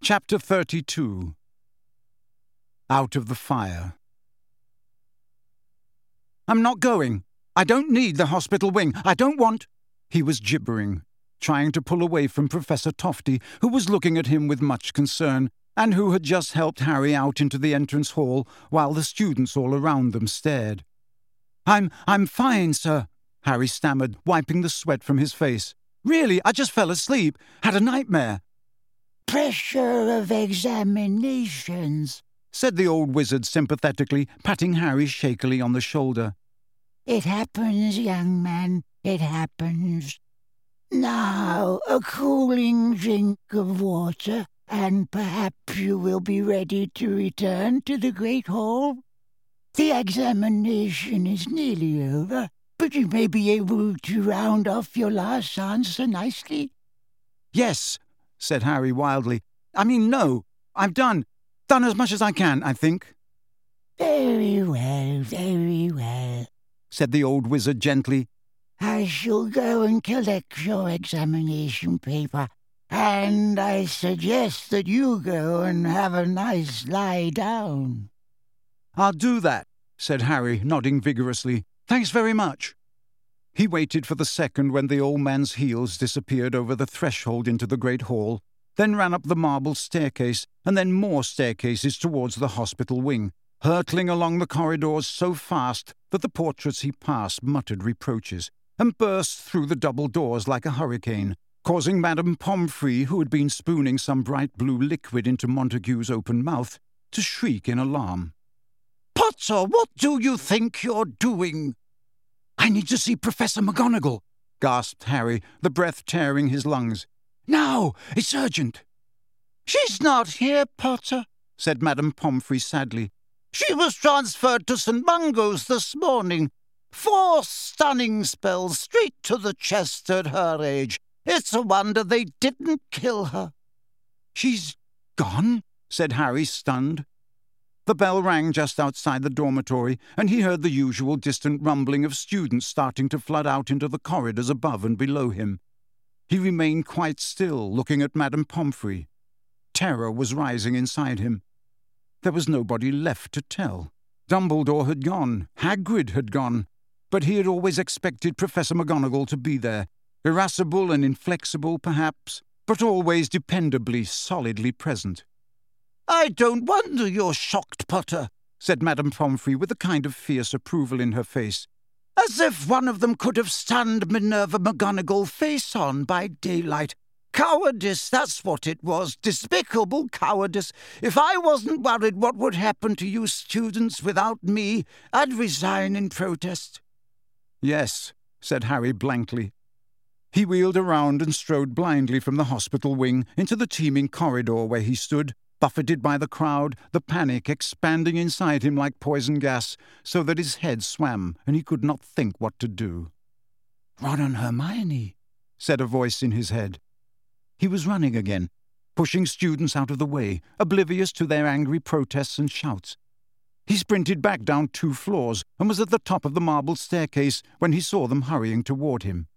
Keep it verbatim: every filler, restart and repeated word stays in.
Chapter thirty-two. Out of the Fire. "I'm not going. I don't need the hospital wing. I don't want—" He was gibbering, trying to pull away from Professor Tofty, who was looking at him with much concern, and who had just helped Harry out into the entrance hall while the students all around them stared. I'm, I'm fine, sir," Harry stammered, wiping the sweat from his face. "Really, I just fell asleep. Had a nightmare." "Pressure of examinations," said the old wizard sympathetically, patting Harry shakily on the shoulder. "It happens, young man, it happens. Now, a cooling drink of water, and perhaps you will be ready to return to the Great Hall. The examination is nearly over, but you may be able to round off your last answer nicely." "Yes," said Harry wildly. "I mean, no. I've done. Done as much as I can, I think." "Very well, very well," said the old wizard gently. "I shall go and collect your examination paper, and I suggest that you go and have a nice lie down." "I'll do that," said Harry, nodding vigorously. "Thanks very much." He waited for the second when the old man's heels disappeared over the threshold into the great hall, then ran up the marble staircase, and then more staircases towards the hospital wing, hurtling along the corridors so fast that the portraits he passed muttered reproaches, and burst through the double doors like a hurricane, causing Madame Pomfrey, who had been spooning some bright blue liquid into Montague's open mouth, to shriek in alarm. "Potter, what do you think you're doing?" "I need to see Professor McGonagall," gasped Harry, the breath tearing his lungs. "Now! It's urgent!" "She's not here, Potter," said Madame Pomfrey sadly. "She was transferred to Saint Mungo's this morning. Four stunning spells straight to the chest at her age. It's a wonder they didn't kill her." "She's gone?" said Harry, stunned. The bell rang just outside the dormitory, and he heard the usual distant rumbling of students starting to flood out into the corridors above and below him. He remained quite still, looking at Madame Pomfrey. Terror was rising inside him. There was nobody left to tell. Dumbledore had gone, Hagrid had gone, but he had always expected Professor McGonagall to be there, irascible and inflexible, perhaps, but always dependably, solidly present. "I don't wonder you're shocked, Potter," said Madame Pomfrey with a kind of fierce approval in her face. "As if one of them could have stunned Minerva McGonagall face on by daylight. Cowardice, that's what it was. Despicable cowardice. If I wasn't worried what would happen to you students without me, I'd resign in protest." "Yes," said Harry blankly. He wheeled around and strode blindly from the hospital wing into the teeming corridor where he stood, buffeted by the crowd, the panic expanding inside him like poison gas, so that his head swam and he could not think what to do. "Ron and Hermione," said a voice in his head. He was running again, pushing students out of the way, oblivious to their angry protests and shouts. He sprinted back down two floors and was at the top of the marble staircase when he saw them hurrying toward him.